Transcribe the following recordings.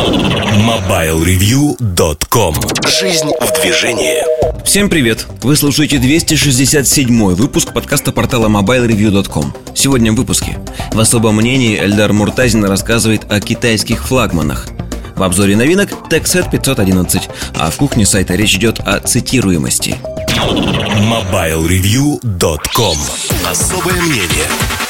MobileReview.com. Жизнь в движении. Всем привет! Вы слушаете 267-й выпуск подкаста портала MobileReview.com. Сегодня в выпуске. В особом мнении Эльдар Муртазин рассказывает о китайских флагманах. В обзоре новинок TechSet 511, а в кухне сайта речь идет о цитируемости. MobileReview.com. Особое мнение.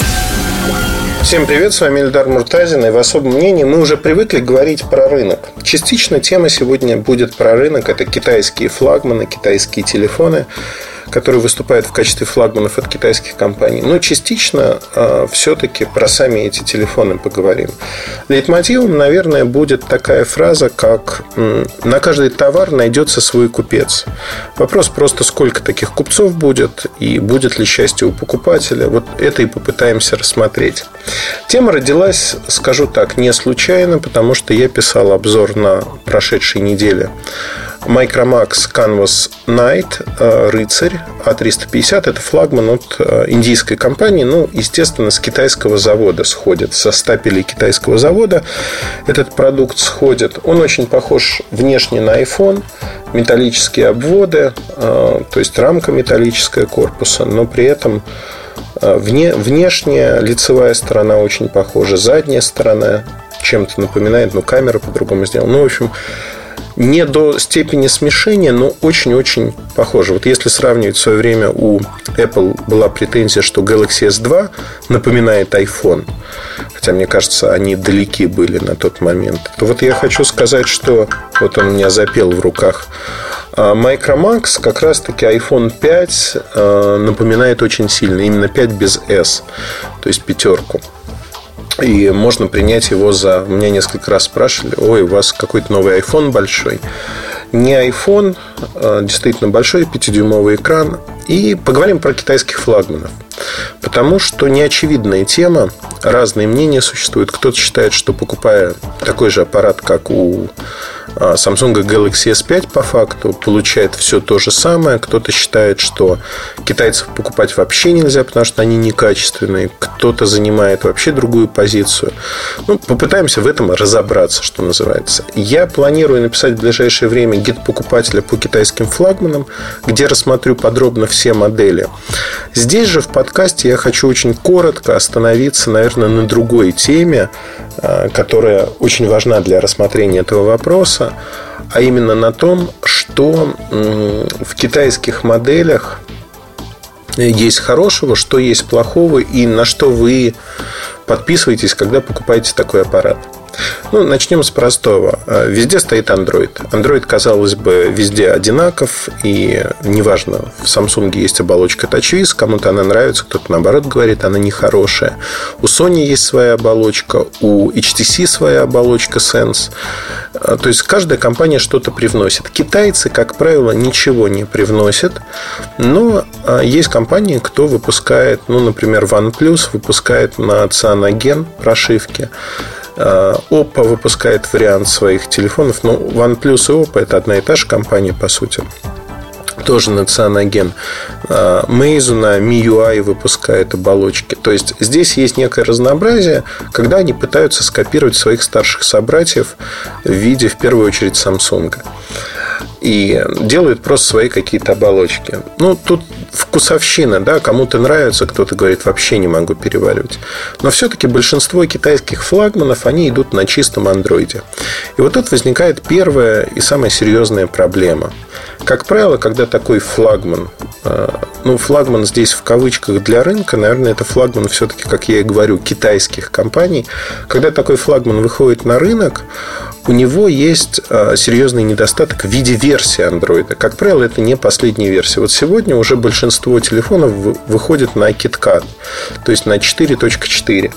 Всем привет, с вами Эльдар Муртазин. И в особом мнении мы уже привыкли говорить про рынок. Частично тема сегодня будет про рынок. Это китайские флагманы, китайские телефоны, которые выступают в качестве флагманов от китайских компаний. Но частично все-таки про сами эти телефоны поговорим. Лейтмотивом, наверное, будет такая фраза, как «на каждый товар найдется свой купец». Вопрос просто, сколько таких купцов будет и будет ли счастье у покупателя. Вот это и попытаемся рассмотреть. Тема родилась, скажу так, не случайно, потому что я писал обзор на прошедшей неделе Micromax Canvas Night, рыцарь А350. Это флагман от индийской компании. Ну, естественно, с китайского завода сходит. Со стапелей китайского завода этот продукт сходит. Он очень похож внешне на iPhone. Металлические обводы, то есть рамка металлическая корпуса, но при этом внешняя лицевая сторона очень похожа. Задняя сторона чем-то напоминает, но камера по-другому сделана. Ну, в общем, не до степени смешения, но очень-очень похоже. Вот если сравнивать, в свое время у Apple была претензия, что Galaxy S2 напоминает iPhone, хотя, мне кажется, они далеки были на тот момент, то вот я хочу сказать, что вот он у меня запел в руках. Micromax как раз-таки iPhone 5 напоминает очень сильно. Именно 5 без S, то есть пятерку. И можно принять его за... Меня несколько раз спрашивали: ой, у вас какой-то новый iPhone большой. Не iPhone, действительно большой, 5-дюймовый экран. И поговорим про китайских флагманов. Потому что неочевидная тема. Разные мнения существуют. Кто-то считает, что, покупая такой же аппарат, как у Samsung Galaxy S5, по факту получает все то же самое. Кто-то считает, что китайцев покупать вообще нельзя, потому что они некачественные. Кто-то занимает вообще другую позицию. Ну, попытаемся в этом разобраться, что называется. Я планирую написать в ближайшее время гид покупателя по китайским флагманам, где рассмотрю подробно все модели. Здесь же в подкасте я хочу очень коротко остановиться, наверное, на другой теме, которая очень важна для рассмотрения этого вопроса, а именно на том, что в китайских моделях есть хорошего, что есть плохого и на что вы подписываетесь, когда покупаете такой аппарат. Ну, начнем с простого. Везде стоит Android. Android, казалось бы, везде одинаков. И неважно, в Samsung есть оболочка TouchWiz. Кому-то она нравится, кто-то наоборот говорит, она нехорошая. У Sony есть своя оболочка, у HTC своя оболочка Sense. То есть каждая компания что-то привносит. Китайцы, как правило, ничего не привносят. Но есть компании, кто выпускает, ну, например, OnePlus выпускает на Cyanogen прошивки. Oppo выпускает вариант своих телефонов. Но OnePlus и Oppo — это одна и та же компания, по сути. Тоже на Cyanogen. Meizu на MIUI выпускает оболочки. То есть здесь есть некое разнообразие, когда они пытаются скопировать своих старших собратьев в виде, в первую очередь, Samsung. И делают просто свои какие-то оболочки. Ну, тут вкусовщина, да, кому-то нравится, кто-то говорит, вообще не могу переваривать. Но все-таки большинство китайских флагманов, они идут на чистом андроиде. И вот тут возникает первая и самая серьезная проблема. Как правило, когда такой флагман, ну, флагман здесь в кавычках для рынка, наверное, это флагман все-таки, как я и говорю, китайских компаний. Когда такой флагман выходит на рынок, у него есть серьезный недостаток в виде версии Android. Как правило, это не последняя версия. Вот сегодня уже большинство телефонов выходит на KitKat, то есть на 4.4.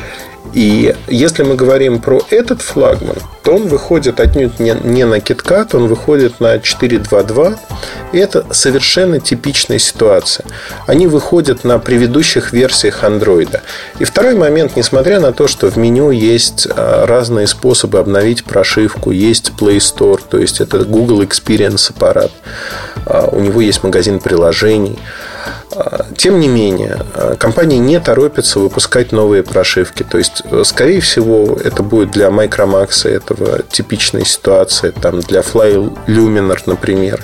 И если мы говорим про этот флагман, то он выходит отнюдь не на KitKat, он выходит на 4.2.2. И это совершенно типичная ситуация. Они выходят на предыдущих версиях Android. И второй момент, несмотря на то, что в меню есть разные способы обновить прошивку, есть Play Store, то есть это Google Experience аппарат, у него есть магазин приложений. Тем не менее, компании не торопятся выпускать новые прошивки. То есть, скорее всего, это будет для Micromax этого типичная ситуация, там, для Fly Luminar, например.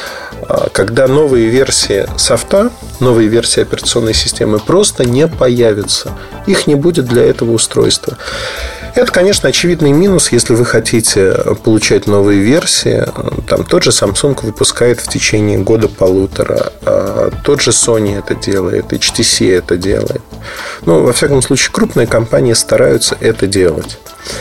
Когда новые версии софта, новые версии операционной системы просто не появятся. Их не будет для этого устройства. Это, конечно, очевидный минус, если вы хотите получать новые версии. Там тот же Samsung выпускает в течение года-полутора. Тот же Sony это делает, HTC это делает. Ну, во всяком случае, крупные компании стараются это делать.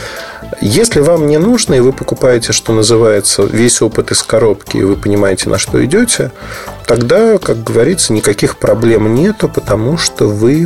Если вам не нужно, и вы покупаете, что называется, весь опыт из коробки, и вы понимаете, на что идете, тогда, как говорится, никаких проблем нету, потому что вы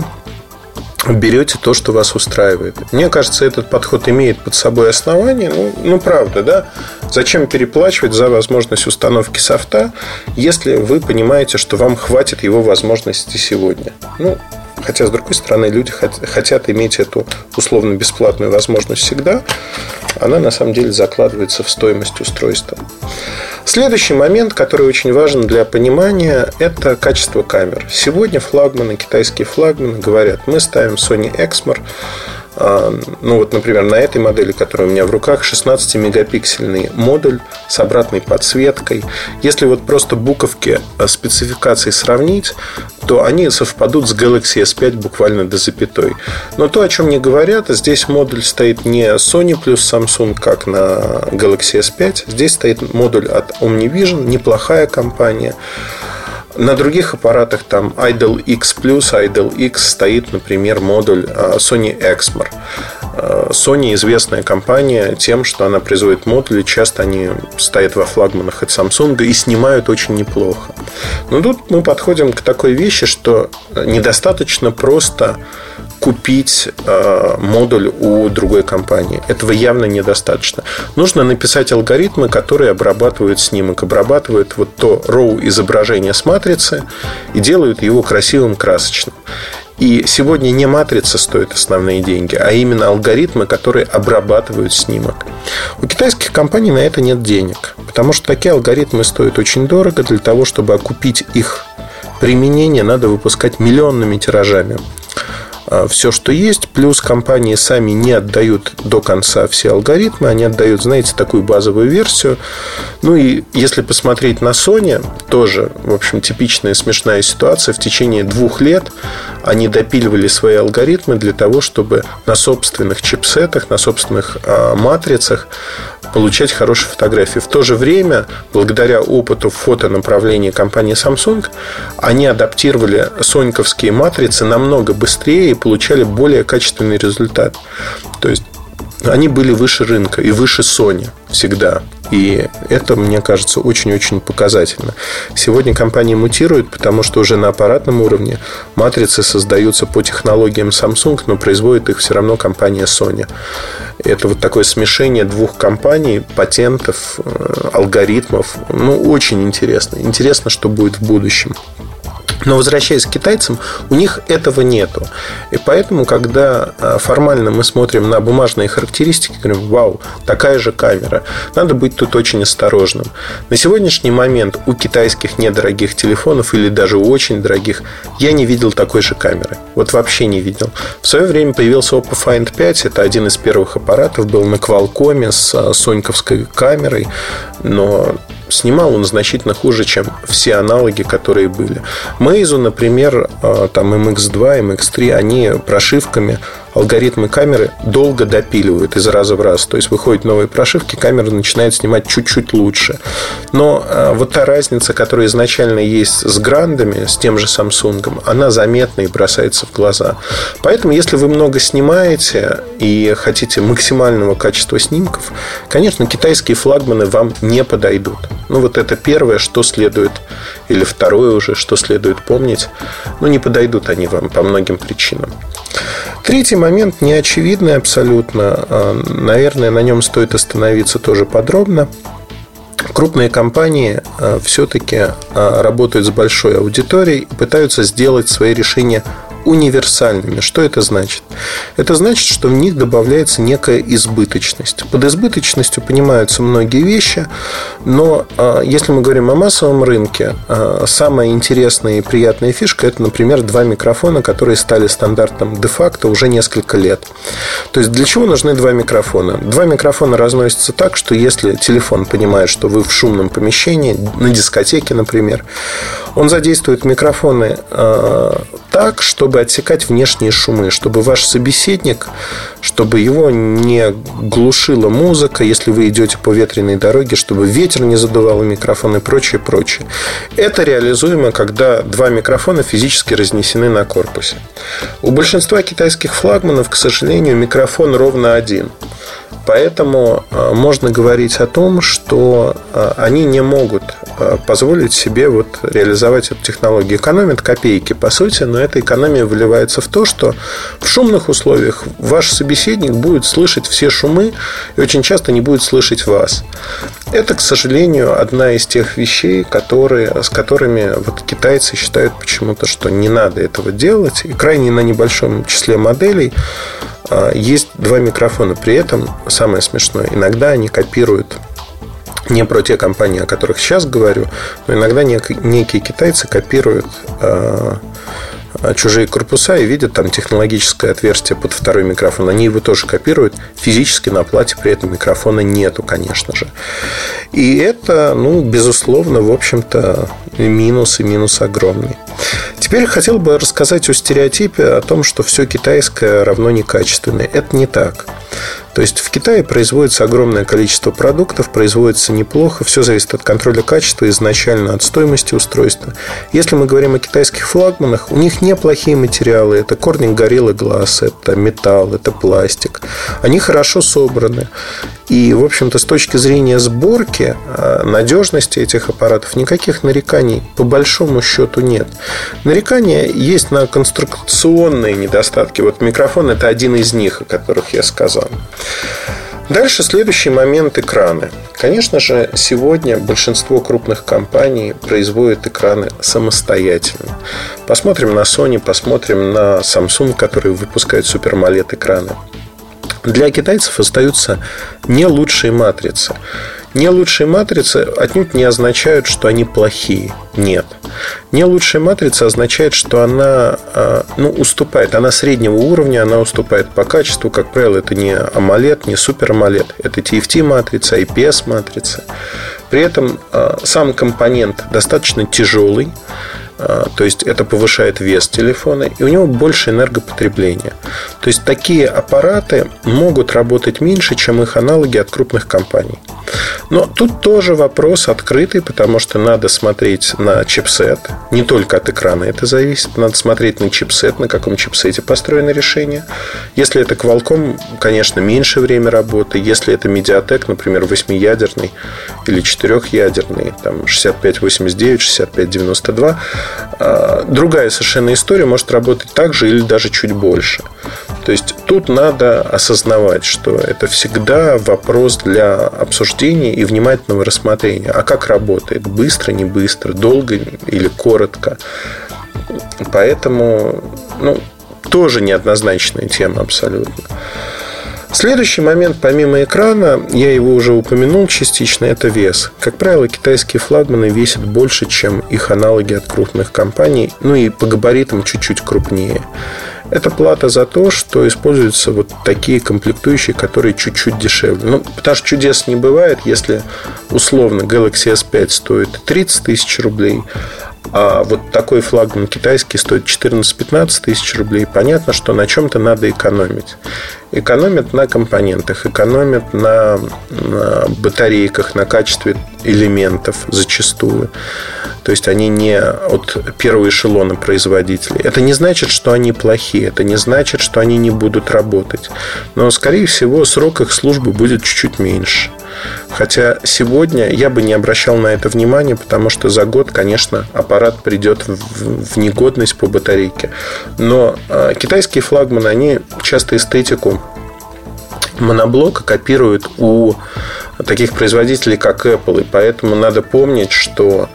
берете то, что вас устраивает. Мне кажется, этот подход имеет под собой основание. Ну, правда, да? Зачем переплачивать за возможность установки софта, если вы понимаете, что вам хватит его возможностей сегодня? Хотя, с другой стороны, люди хотят иметь эту условно-бесплатную возможность всегда. Она, на самом деле, закладывается в стоимость устройства. Следующий момент, который очень важен для понимания, это качество камер. Сегодня флагманы, китайские флагманы говорят: мы ставим Sony Exmor. Например, на этой модели, которая у меня в руках, 16-мегапиксельный модуль с обратной подсветкой. Если вот просто буковки спецификаций сравнить, то они совпадут с Galaxy S5 буквально до запятой. Но то, о чем мне говорят, здесь модуль стоит не Sony плюс Samsung, как на Galaxy S5. Здесь стоит модуль от OmniVision, неплохая компания. На других аппаратах там Idol X Plus, Idol X стоит, например, модуль Sony Exmor. Sony известная компания тем, что она производит модули. Часто они стоят во флагманах от Samsung и снимают очень неплохо. Но тут мы подходим к такой вещи, что недостаточно просто купить модуль у другой компании. Этого явно недостаточно. Нужно написать алгоритмы, которые обрабатывают снимок, обрабатывают вот то RAW изображение с матрицы и делают его красивым, красочным. И сегодня не матрица стоит основные деньги, а именно алгоритмы, которые обрабатывают снимок. У китайских компаний на это нет денег, потому что такие алгоритмы стоят очень дорого. Для того, чтобы окупить их применение, надо выпускать миллионными тиражами все, что есть. Плюс компании сами не отдают до конца все алгоритмы. Они отдают, знаете, такую базовую версию. Ну и если посмотреть на Sony, тоже, в общем, типичная смешная ситуация. В течение 2 лет они допиливали свои алгоритмы для того, чтобы на собственных чипсетах, на собственных матрицах получать хорошие фотографии. В то же время, благодаря опыту в фотонаправлении компании Samsung, они адаптировали соньковские матрицы намного быстрее и получали более качественный результат. То есть они были выше рынка и выше Sony всегда. И это, мне кажется, очень-очень показательно. Сегодня компании мутируют, потому что уже на аппаратном уровне матрицы создаются по технологиям Samsung, но производит их все равно компания Sony. Это вот такое смешение 2 компаний, патентов, алгоритмов. Очень интересно. Интересно, что будет в будущем. Но возвращаясь к китайцам, у них этого нету. И поэтому, когда формально мы смотрим на бумажные характеристики, говорим: вау, такая же камера, надо быть тут очень осторожным. На сегодняшний момент у китайских недорогих телефонов или даже у очень дорогих я не видел такой же камеры. Вот вообще не видел. В свое время появился Oppo Find 5. Это один из первых аппаратов, был на Qualcomm с соньковской камерой. Но снимал он значительно хуже, чем все аналоги, которые были. Meizu, например, там MX2, MX3, они прошивками алгоритмы камеры долго допиливают из раза в раз. То есть выходят новые прошивки, камера начинает снимать чуть-чуть лучше. Но вот та разница, которая изначально есть с грандами, с тем же Samsung, она заметна и бросается в глаза. Поэтому, если вы много снимаете и хотите максимального качества снимков, конечно, китайские флагманы вам не подойдут. Вот это первое, что следует, или второе уже, что следует помнить. Не подойдут они вам по многим причинам. Третий момент неочевидный абсолютно. Наверное, на нем стоит остановиться тоже подробно. Крупные компании все-таки работают с большой аудиторией и пытаются сделать свои решения универсальными. Что это значит? Это значит, что в них добавляется некая избыточность. Под избыточностью понимаются многие вещи, но если мы говорим о массовом рынке, самая интересная и приятная фишка – это, например, два микрофона, которые стали стандартом де-факто уже несколько лет. То есть для чего нужны два микрофона? Два микрофона разносятся так, что если телефон понимает, что вы в шумном помещении, на дискотеке, например, он задействует микрофоны так, чтобы отсекать внешние шумы, чтобы ваш собеседник, чтобы его не глушила музыка, если вы идете по ветреной дороге, чтобы ветер не задувал микрофон и прочее, прочее. Это реализуемо, когда два микрофона физически разнесены на корпусе. У большинства китайских флагманов, к сожалению, микрофон ровно один. Поэтому можно говорить о том, что они не могут позволить себе реализовать эту технологию. Экономят копейки, по сути, но эта экономия выливается в то, что в шумных условиях ваш собеседник будет слышать все шумы и очень часто не будет слышать вас. Это, к сожалению, одна из тех вещей, с которыми китайцы считают почему-то, что не надо этого делать. И крайне на небольшом числе моделей есть два микрофона. При этом, самое смешное, иногда они копируют не про те компании, о которых сейчас говорю, но иногда некие китайцы копируют чужие корпуса и видят там технологическое отверстие под второй микрофон. Они его тоже копируют. Физически на плате при этом микрофона нету, конечно же. И это, безусловно, в общем-то, минус, и минус огромный. Теперь хотел бы рассказать о стереотипе, о том, что все китайское равно некачественное. Это не так. То есть в Китае производится огромное количество продуктов, производится неплохо, все зависит от контроля качества, изначально от стоимости устройства. Если мы говорим о китайских флагманах, у них неплохие материалы. Это Corning Gorilla Glass, это металл, это пластик. Они хорошо собраны. И, в общем-то, с точки зрения сборки, надежности этих аппаратов никаких нареканий по большому счету нет. Нарекания есть на конструкционные недостатки. Микрофон – это один из них, о которых я сказал. Дальше следующий момент – экраны. Конечно же, сегодня большинство крупных компаний производят экраны самостоятельно. Посмотрим на Sony, посмотрим на Samsung, которые выпускают Super AMOLED экраны. Для китайцев остаются не лучшие матрицы. Не лучшие матрицы отнюдь не означают, что они плохие. Нет. Не лучшая матрица означает, что она уступает. Она среднего уровня, она уступает по качеству. Как правило, это не AMOLED, не Super AMOLED. Это TFT-матрица, IPS-матрица. При этом сам компонент достаточно тяжелый. То есть это повышает вес телефона, и у него больше энергопотребления. То есть такие аппараты могут работать меньше, чем их аналоги от крупных компаний. Но тут тоже вопрос открытый, потому что надо смотреть на чипсет. Не только от экрана это зависит. Надо смотреть на чипсет, на каком чипсете построено решение. Если это Qualcomm, конечно, меньше время работы. Если это Mediatek, например, 8-ядерный или 4-ядерный, там 6589, 6592, другая совершенно история, может работать так же или даже чуть больше. То есть тут надо осознавать, что это всегда вопрос для обсуждения и внимательного рассмотрения. А как работает? Быстро, не быстро, долго или коротко? Поэтому тоже неоднозначная тема абсолютно. Следующий момент, помимо экрана, я его уже упомянул частично, это вес. Как правило, китайские флагманы весят больше, чем их аналоги от крупных компаний, и по габаритам чуть-чуть крупнее. Это плата за то, что используются такие комплектующие, которые чуть-чуть дешевле. Потому что чудес не бывает, если условно Galaxy S5 стоит 30 тысяч рублей, а такой флагман китайский стоит 14-15 тысяч рублей. Понятно, что на чем-то надо экономить. Экономят на компонентах, экономят на батарейках, на качестве элементов зачастую. То есть они не от первого эшелона производителей. Это не значит, что они плохие. Это не значит, что они не будут работать. Но, скорее всего, срок их службы будет чуть-чуть меньше. Хотя сегодня я бы не обращал на это внимания, потому что за год, конечно, аппарат придет в негодность по батарейке. Но китайские флагманы, они часто эстетику моноблока копируют у таких производителей, как Apple. И поэтому надо помнить, что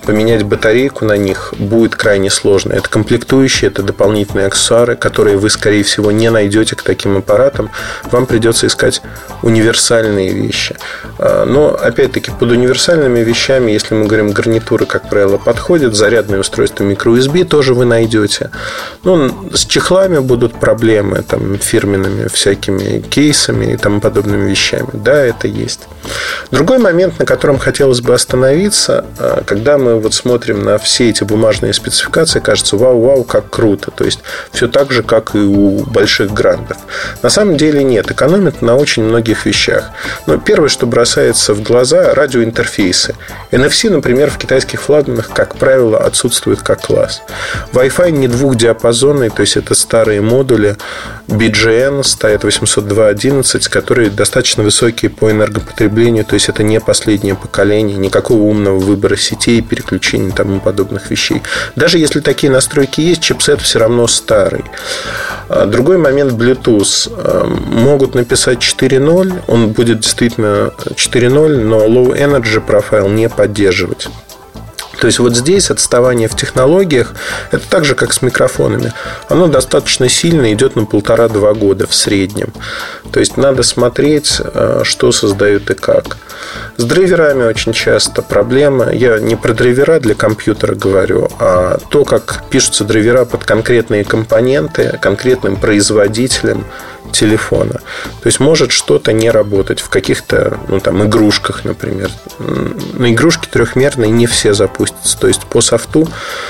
поменять батарейку на них будет крайне сложно. Это комплектующие, это дополнительные аксессуары, которые вы, скорее всего, не найдете к таким аппаратам. Вам придется искать универсальные вещи. Но, опять-таки, под универсальными вещами, если мы говорим, гарнитуры, как правило, подходят. Зарядные устройства microUSB тоже вы найдете. Ну, с чехлами будут проблемы, там, фирменными всякими кейсами и тому подобными вещами. Да, это есть. Другой момент, на котором хотелось бы остановиться, когда мы вот смотрим на все эти бумажные спецификации, кажется, вау, как круто. То есть, все так же, как и у больших грандов. На самом деле нет. Экономят на очень многих вещах. Но первое, что бросается в глаза, радиоинтерфейсы. NFC, например, в китайских флагманах, как правило, отсутствует как класс. Wi-Fi не двухдиапазонный, то есть это старые модули BGN, стоят 802.11, которые достаточно высокие по энергопотреблению, то есть это не последнее поколение, никакого умного выбора сетей, переключений и тому подобных вещей. Даже если такие настройки есть, чипсет все равно старый. Другой момент — Bluetooth. Могут написать 4.0, он будет действительно 4.0, но Low Energy Profile не поддерживать. То есть вот здесь отставание в технологиях, это так же, как с микрофонами. Оно достаточно сильно идет на 1,5-2 года в среднем. То есть надо смотреть, что создают и как. С драйверами очень часто проблема. Я не про драйвера для компьютера говорю, а то, как пишутся драйвера под конкретные компоненты, конкретным производителем телефона. То есть может что-то не работать в каких-то, там, игрушках, например. На игрушки трехмерные не все запустятся. То есть по софту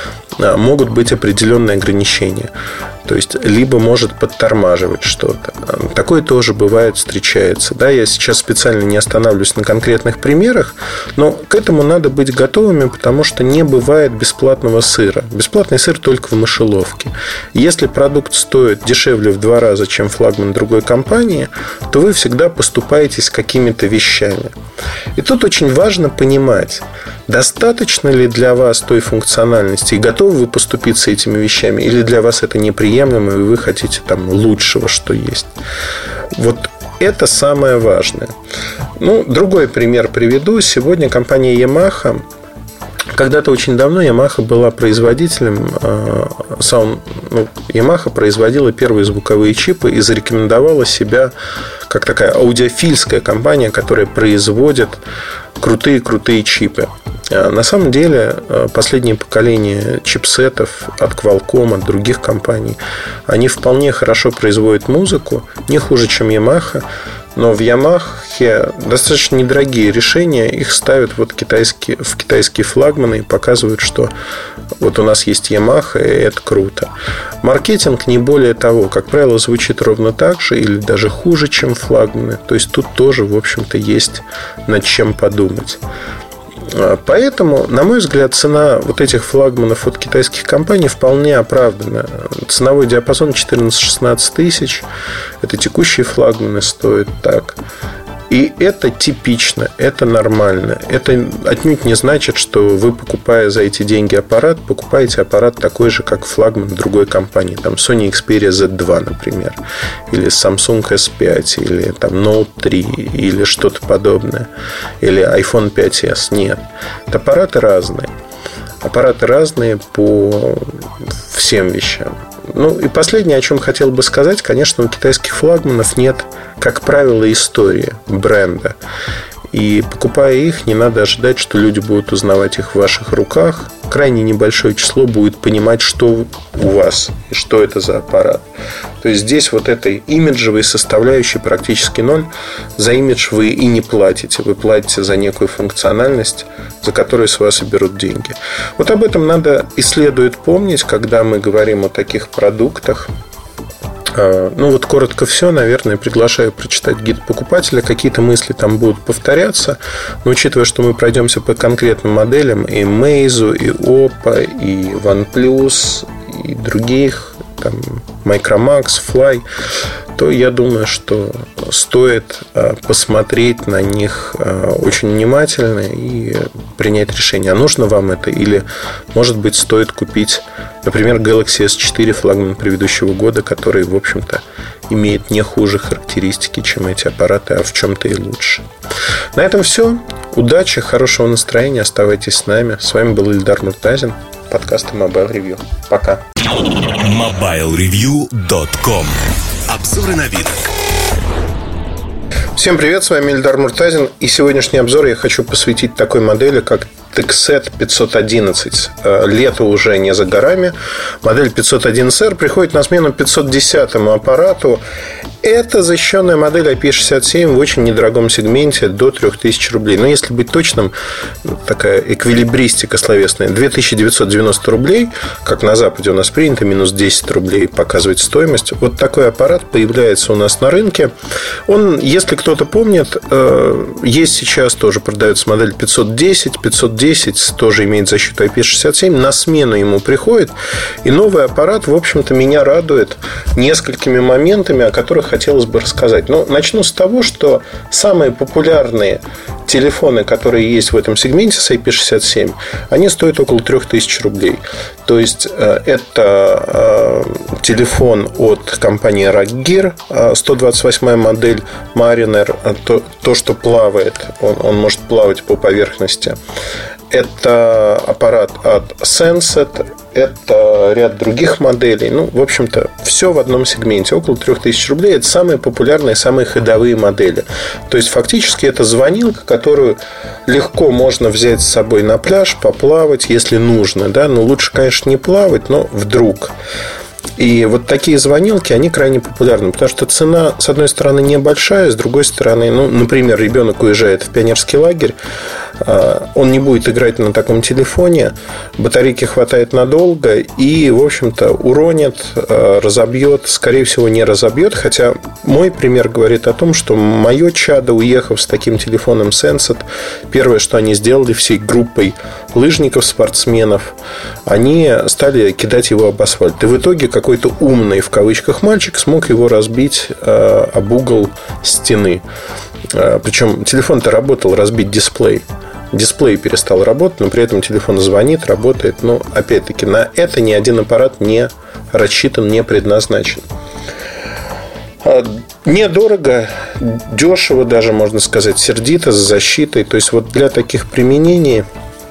могут быть определенные ограничения. То есть либо может подтормаживать что-то. Такое тоже бывает, встречается. Да, я сейчас специально не останавливаюсь на конкретных примерах, но к этому надо быть готовыми, потому что не бывает бесплатного сыра. Бесплатный сыр только в мышеловке. Если продукт стоит дешевле в 2 раза, чем флагман другой компании, то вы всегда поступаетесь какими-то вещами. И тут очень важно понимать, достаточно ли для вас той функциональности, и готовы вы поступиться этими вещами, или для вас это неприемлемо, и вы хотите там лучшего, что есть. Вот это самое важное. Другой пример приведу. Сегодня компания Yamaha. Когда-то очень давно Yamaha была производителем Yamaha производила первые звуковые чипы и зарекомендовала себя как такая аудиофильская компания, которая производит крутые чипы. На самом деле последнее поколение чипсетов от Qualcomm, от других компаний, они вполне хорошо производят музыку, не хуже, чем Yamaha. Но в Yamaha достаточно недорогие решения. Их ставят в китайские флагманы и показывают, что вот у нас есть Yamaha, и это круто. Маркетинг не более того. Как правило, звучит ровно так же или даже хуже, чем флагманы. То есть тут тоже, в общем-то, есть над чем подумать. Поэтому, на мой взгляд, цена вот этих флагманов от китайских компаний вполне оправдана. Ценовой диапазон 14-16 тысяч. Это текущие флагманы стоят так. И это типично, это нормально. Это отнюдь не значит, что вы, покупая за эти деньги аппарат, покупаете аппарат такой же, как флагман другой компании. Там Sony Xperia Z2, например. Или Samsung S5. Или там Note 3. Или что-то подобное. Или iPhone 5s. Нет. Это аппараты разные. Аппараты разные по всем вещам. И последнее, о чем хотел бы сказать, конечно, у китайских флагманов нет, как правило, истории бренда. И покупая их, не надо ожидать, что люди будут узнавать их в ваших руках. Крайне небольшое число будет понимать, что у вас и что это за аппарат. То есть здесь вот этой имиджевой составляющей практически ноль. За имидж вы и не платите. Вы платите за некую функциональность, за которую с вас и берут деньги. Вот об этом надо и следует помнить, когда мы говорим о таких продуктах. Вот коротко все. Наверное, приглашаю прочитать гид покупателя. Какие-то мысли там будут повторяться. Но учитывая, что мы пройдемся по конкретным моделям и Meizu, и Oppo, и OnePlus, и других, там, Micromax, Fly, то я думаю, что стоит посмотреть на них очень внимательно и принять решение, а нужно вам это, или, может быть, стоит купить, например, Galaxy S4, флагман предыдущего года, который, в общем-то, имеет не хуже характеристики, чем эти аппараты, а в чем-то и лучше. На этом все. Удачи, хорошего настроения, оставайтесь с нами. С вами был Эльдар Муртазин, подкаст Mobile Review. Пока. MobileReview.com. Обзоры новинок. Всем привет, с вами Эльдар Муртазин. И сегодняшний обзор я хочу посвятить такой модели, как TechSet 511. Лето уже не за горами. Модель 511R приходит на смену 510 аппарату. Это защищенная модель IP67 в очень недорогом сегменте до 3000 рублей. Но если быть точным, такая эквилибристика словесная. 2990 рублей, как на Западе у нас принято, минус 10 рублей показывает стоимость. Вот такой аппарат появляется у нас на рынке. Он, если кто-то помнит, есть сейчас тоже продается модель 510. 510 тоже имеет защиту IP67. На смену ему приходит. И новый аппарат, в общем-то, меня радует несколькими моментами, о которых хотелось бы рассказать. Но начну с того, что самые популярные телефоны, которые есть в этом сегменте с IP67, они стоят около 3000 рублей. То есть это телефон от компании Rockgear, 128 модель Mariner, то, что плавает, он может плавать по поверхности. Это аппарат от Senset, это ряд других моделей. Ну, в общем-то, все в одном сегменте. Около 3000 рублей. Это самые популярные, самые ходовые модели. То есть, фактически, это звонилка, которую легко можно взять с собой на пляж, поплавать, если нужно. Да? Ну, лучше, конечно, не плавать, но вдруг. И вот такие звонилки, они крайне популярны, потому что цена, с одной стороны, небольшая, с другой стороны, ну, например, ребенок уезжает в пионерский лагерь, он не будет играть на таком телефоне, батарейки хватает надолго и, в общем-то, уронит, разобьет, скорее всего, не разобьет. Хотя мой пример говорит о том, что мое чадо, уехав с таким телефоном Senset, первое, что они сделали всей группой лыжников, спортсменов, они стали кидать его об асфальт. И в итоге какой-то умный, в кавычках, мальчик смог его разбить об угол стены. Причем телефон-то работал, разбить дисплей. Дисплей перестал работать, но при этом телефон звонит, работает. Но, опять-таки, на это ни один аппарат не рассчитан, не предназначен. Недорого, дешево даже, можно сказать, сердито, с защитой. То есть, вот для таких применений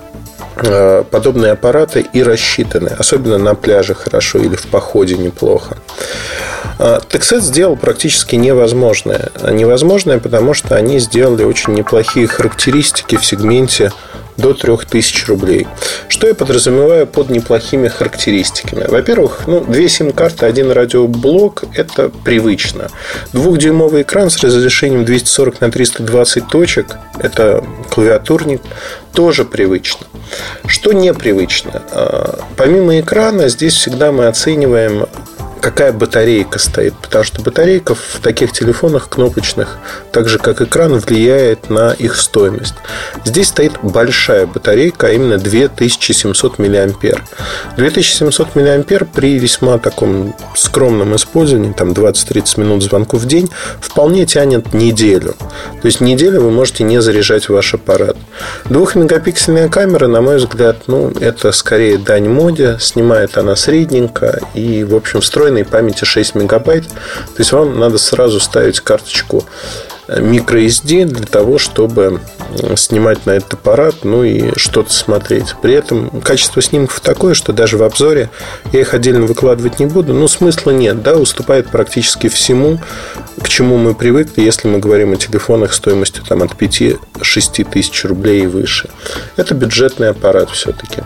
подобные аппараты и рассчитаны. Особенно на пляже хорошо или в походе неплохо. TechSet сделал практически невозможное. Невозможное, потому что они сделали очень неплохие характеристики в сегменте до 3000 рублей. Что я подразумеваю под неплохими характеристиками? Во-первых, 2 сим-карты, 1 радиоблок – это привычно. 2-дюймовый экран с разрешением 240 на 320 точек – это клавиатурник, тоже привычно. Что непривычно? Помимо экрана, здесь всегда мы оцениваем, какая батарейка стоит. Потому что батарейка в таких телефонах кнопочных, так же как экран, влияет на их стоимость. Здесь стоит большая батарейка, а именно 2700 мАh. 2700 мАh при весьма таком скромном использовании, там 20-30 минут звонков в день, вполне тянет неделю. То есть неделю вы можете не заряжать ваш аппарат. 2-мегапиксельная камера, на мой взгляд, это скорее дань моде. Снимает она средненько и, в общем, встроенной памяти 6 мегабайт. То есть вам надо сразу ставить карточку microSD для того, чтобы снимать на этот аппарат, и что-то смотреть. При этом качество снимков такое, что даже в обзоре я их отдельно выкладывать не буду. Смысла нет, да, уступает практически всему, к чему мы привыкли, если мы говорим о телефонах стоимостью от 5-6 тысяч рублей и выше. Это бюджетный аппарат все-таки.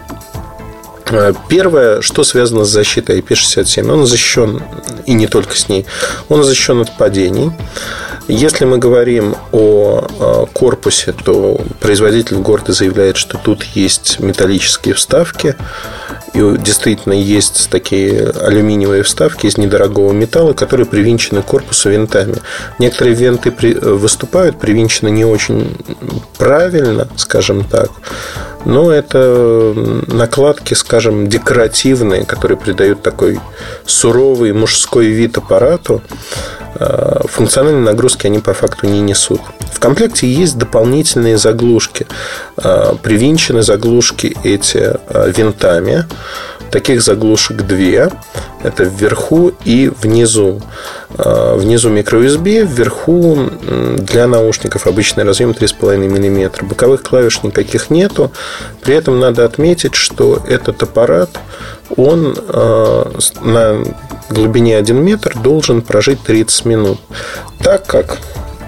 Первое, что связано с защитой IP67, он защищен, и не только с ней, он защищен от падений. Если мы говорим о корпусе, то производитель гордо заявляет, что тут есть металлические вставки. И действительно есть такие алюминиевые вставки из недорогого металла, которые привинчены к корпусу винтами. Некоторые винты выступают, привинчены не очень правильно, скажем так. Но это накладки, скажем, декоративные, которые придают такой суровый мужской вид аппарату. Функциональной нагрузки они по факту не несут. В комплекте есть дополнительные заглушки. Привинчены заглушки эти винтами. Таких заглушек 2. Это вверху и внизу. Внизу microUSB, вверху для наушников обычный разъем 3,5 мм. Боковых клавиш никаких нету. При этом надо отметить, что этот аппарат, он на глубине 1 метр должен прожить 30 минут. Так как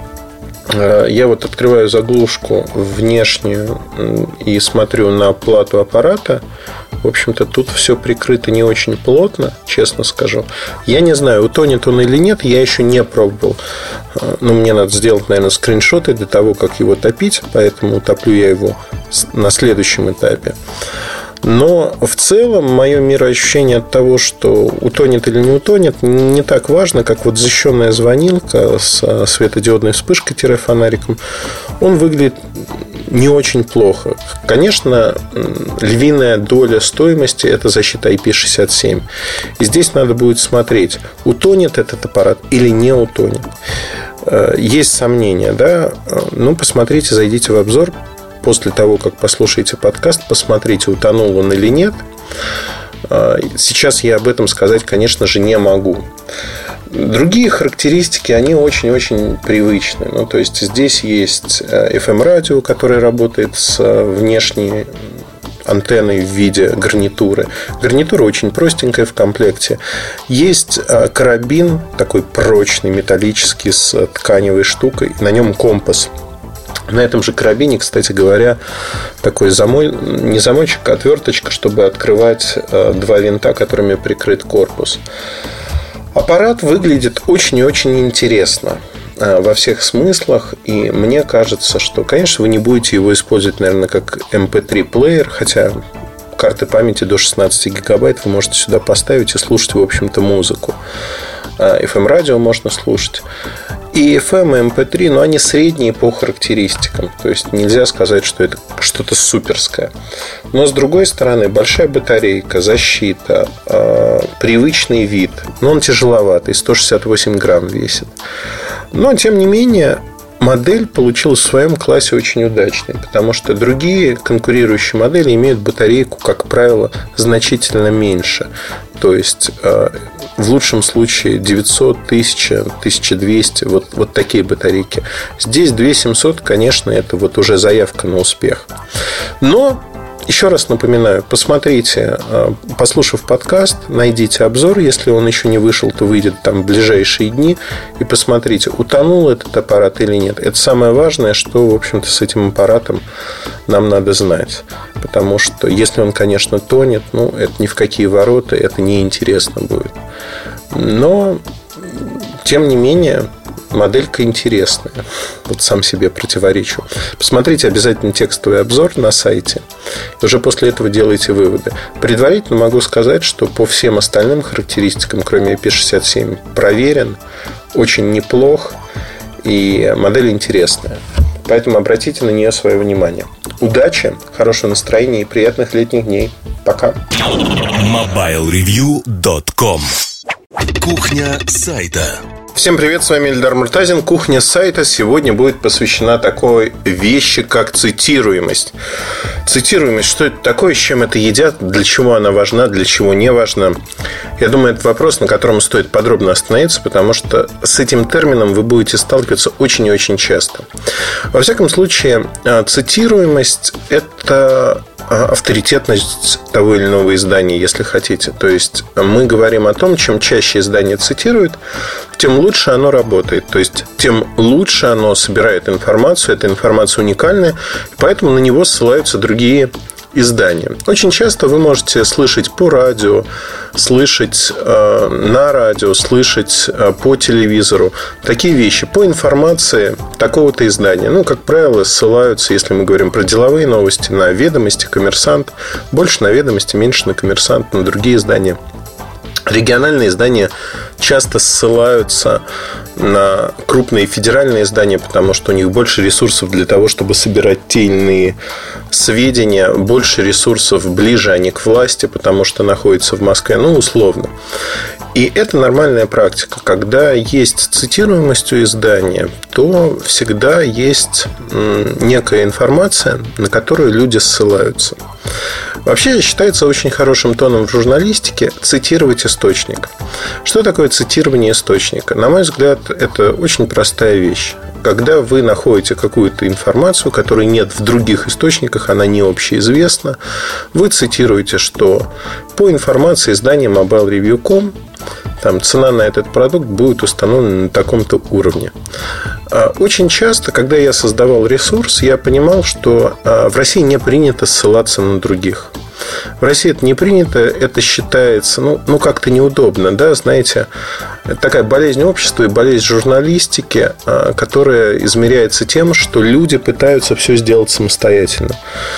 я вот открываю заглушку внешнюю и смотрю на плату аппарата, в общем-то, тут все прикрыто не очень плотно, честно скажу. Я не знаю, утонет он или нет, я еще не пробовал. Но мне надо сделать, наверное, скриншоты для того, как его топить, поэтому утоплю я его на следующем этапе. Но в целом мое мироощущение от того, что утонет или не утонет, не так важно, как вот защищенная звонилка с светодиодной вспышкой-фонариком. Он выглядит не очень плохо. Конечно, львиная доля стоимости – это защита IP67. И здесь надо будет смотреть, утонет этот аппарат или не утонет. Есть сомнения, да? Ну, посмотрите, зайдите в обзор. После того, как послушаете подкаст, посмотрите, утонул он или нет. Сейчас я об этом сказать, конечно же, не могу. Другие характеристики, они очень-очень привычны. Ну, то есть здесь есть FM-радио, которое работает с внешней антенной в виде гарнитуры. Гарнитура очень простенькая в комплекте. Есть карабин такой прочный, металлический, с тканевой штукой. На нем компас. На этом же карабине, кстати говоря, такой не замочек, а отверточка, чтобы открывать два винта, которыми прикрыт корпус. Аппарат выглядит очень и очень интересно во всех смыслах. И мне кажется, что, конечно, вы не будете его использовать, наверное, как MP3-плеер, хотя карты памяти до 16 гигабайт вы можете сюда поставить и слушать, в общем-то, музыку. FM-радио можно слушать. И FM, и MP3, но они средние по характеристикам. То есть нельзя сказать, что это что-то суперское. Но с другой стороны, большая батарейка, защита, привычный вид. Но он тяжеловатый, 168 грамм весит. Но тем не менее, модель получилась в своем классе очень удачной, потому что другие конкурирующие модели имеют батарейку, как правило, значительно меньше. То есть в лучшем случае 900, 1000, 1200, вот такие батарейки. Здесь 2700, конечно, это вот уже заявка на успех. Но еще раз напоминаю, посмотрите, послушав подкаст, найдите обзор. Если он еще не вышел, то выйдет там в ближайшие дни. И посмотрите, утонул этот аппарат или нет. Это самое важное, что, в общем-то, с этим аппаратом нам надо знать. Потому что если он, конечно, тонет, ну, это ни в какие ворота, это неинтересно будет. Но, тем не менее, моделька интересная. Вот сам себе противоречу. Посмотрите обязательно текстовый обзор на сайте. И уже после этого делайте выводы. Предварительно могу сказать, что по всем остальным характеристикам, кроме IP67, проверен, очень неплох. И модель интересная. Поэтому обратите на нее свое внимание. Удачи, хорошего настроения и приятных летних дней. Пока. MobileReview.com. Кухня сайта. Всем привет, с вами Эльдар Муртазин. Кухня сайта сегодня будет посвящена такой вещи, как цитируемость. Цитируемость, что это такое, с чем это едят, для чего она важна, для чего не важна. Я думаю, это вопрос, на котором стоит подробно остановиться, потому что с этим термином вы будете сталкиваться очень и очень часто. Во всяком случае, цитируемость – это авторитетность того или иного издания, если хотите. То есть мы говорим о том, чем чаще издание цитирует, тем лучше оно работает. То есть тем лучше оно собирает информацию. Эта информация уникальная, поэтому на него ссылаются другие издания. Очень часто вы можете слышать по радио, слышать на радио, слышать по телевизору такие вещи по информации такого-то издания. Ну, как правило, ссылаются, если мы говорим про деловые новости, на «Ведомости», «Коммерсант». Больше на «Ведомости», меньше на «Коммерсант», на другие издания. Региональные издания часто ссылаются на крупные федеральные издания, потому что у них больше ресурсов для того, чтобы собирать те или иные сведения, больше ресурсов ближе они к власти, потому что находятся в Москве, ну, условно. И это нормальная практика. Когда есть цитируемость у издания, то всегда есть некая информация, на которую люди ссылаются. Вообще считается очень хорошим тоном в журналистике цитировать источник. Что такое цитирование источника? На мой взгляд, это очень простая вещь. Когда вы находите какую-то информацию, которой нет в других источниках, она не общеизвестна, вы цитируете, что по информации издания MobileReview.com там цена на этот продукт будет установлена на таком-то уровне. Очень часто, когда я создавал ресурс, я понимал, что в России не принято ссылаться на других. В России это не принято, это считается, как-то неудобно, да, знаете, такая болезнь общества и болезнь журналистики, которая измеряется тем, что люди пытаются все сделать самостоятельно.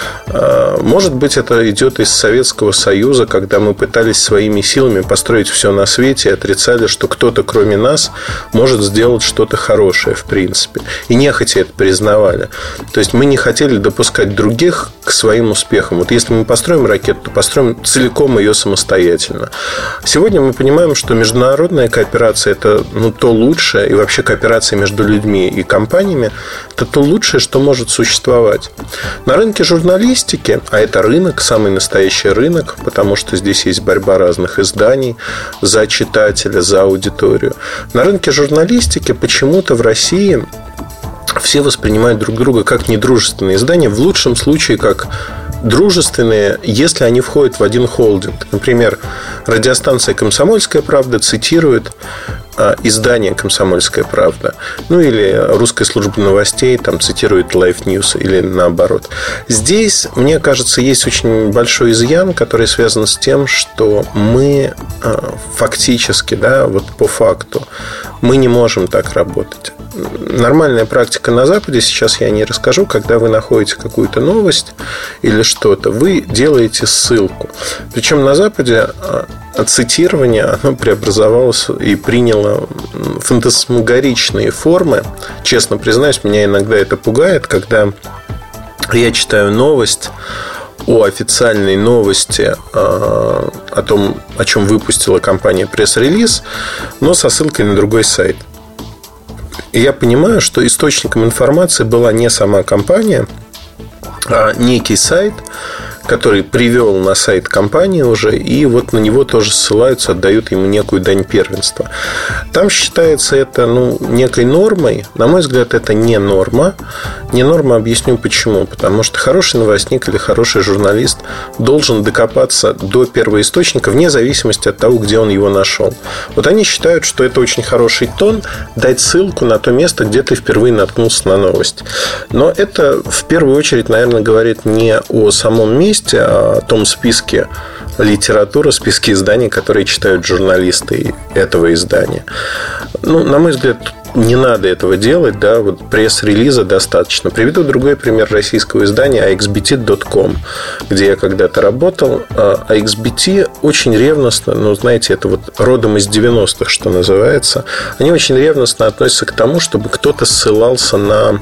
Может быть, это идет из Советского Союза, когда мы пытались своими силами построить все на свете и отрицали, что кто-то, кроме нас, может сделать что-то хорошее, в принципе. И нехотя это признавали. То есть мы не хотели допускать других к своим успехам. Вот если мы построим ракету, то построим целиком ее самостоятельно. Сегодня мы понимаем, что международная кооперация – это то лучшее, и вообще кооперация между людьми и компаниями – это то лучшее, что может существовать. На рынке журналистики, а это рынок, самый настоящий рынок, потому что здесь есть борьба разных изданий за читателя, за аудиторию. На рынке журналистики почему-то в России все воспринимают друг друга как недружественные издания, в лучшем случае как дружественные, если они входят в один холдинг. Например, радиостанция «Комсомольская правда» цитирует издание «Комсомольская правда». Или русская служба новостей там цитирует Life News или наоборот. Здесь, мне кажется, есть очень большой изъян, который связан с тем, что мы фактически, по факту, мы не можем так работать. Нормальная практика на Западе, сейчас я о ней расскажу, когда вы находите какую-то новость или что-то, вы делаете ссылку. Причем на Западе цитирование, оно преобразовалось и приняло фантасмагоричные формы. Честно признаюсь, меня иногда это пугает, когда я читаю новость о официальной новости, о том, о чем выпустила компания пресс-релиз, но со ссылкой на другой сайт. И я понимаю, что источником информации была не сама компания, а некий сайт, который привел на сайт компании уже, и вот на него тоже ссылаются, отдают ему некую дань первенства. Там считается это некой нормой. На мой взгляд, это не норма. Не норма, объясню почему. Потому что хороший новостник или хороший журналист должен докопаться до первоисточника вне зависимости от того, где он его нашел. Вот они считают, что это очень хороший тон дать ссылку на то место, где ты впервые наткнулся на новость. Но это в первую очередь, наверное, говорит не о самом месте, о том списке литературы, списке изданий, которые читают журналисты этого издания. На мой взгляд, не надо этого делать, вот пресс-релиза достаточно. Приведу другой пример российского издания axbt.com, где я когда-то работал. AXBT очень ревностно, знаете, это вот родом из 90-х, что называется. Они очень ревностно относятся к тому, чтобы кто-то ссылался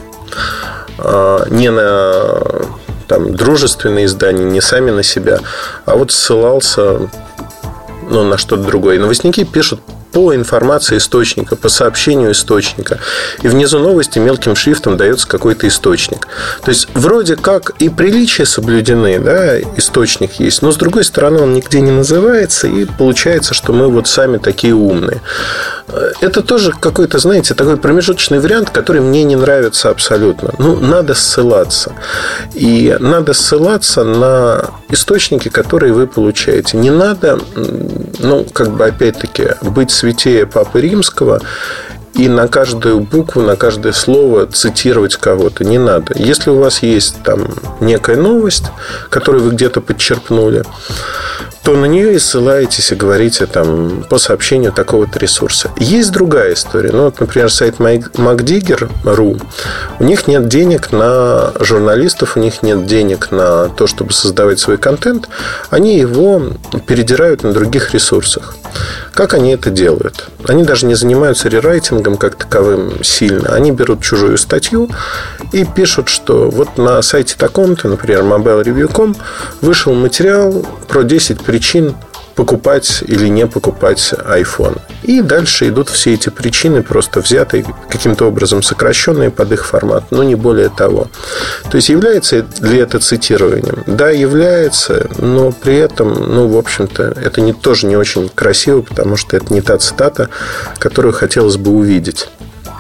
не на дружественные издания, не сами на себя, а вот ссылался на что-то другое. И новостники пишут по информации источника, по сообщению источника. И внизу новости мелким шрифтом дается какой-то источник. То есть, вроде как и приличия соблюдены, источник есть, но с другой стороны он нигде не называется, и получается, что мы вот сами такие умные. Это тоже какой-то, знаете, такой промежуточный вариант, который мне не нравится абсолютно. Надо ссылаться. И надо ссылаться на источники, которые вы получаете. Не надо, опять-таки, быть святее Папы Римского и на каждую букву, на каждое слово цитировать кого-то. Не надо. Если у вас есть некая новость, которую вы где-то подчерпнули, то на нее и ссылаетесь и говорите по сообщению такого-то ресурса. Есть другая история. Например, сайт MacDigger.ru. У них нет денег на журналистов, у них нет денег на то, чтобы создавать свой контент. Они его передирают на других ресурсах. Как они это делают? Они даже не занимаются рерайтингом как таковым сильно. Они берут чужую статью и пишут, что вот на сайте таком-то, например, MobileReview.com, вышел материал про 10 причин покупать или не покупать iPhone. И дальше идут все эти причины, просто взятые, каким-то образом сокращенные под их формат, но не более того. То есть, является ли это цитированием? Да, является, но при этом, в общем-то, это тоже не очень красиво, потому что это не та цитата, которую хотелось бы увидеть.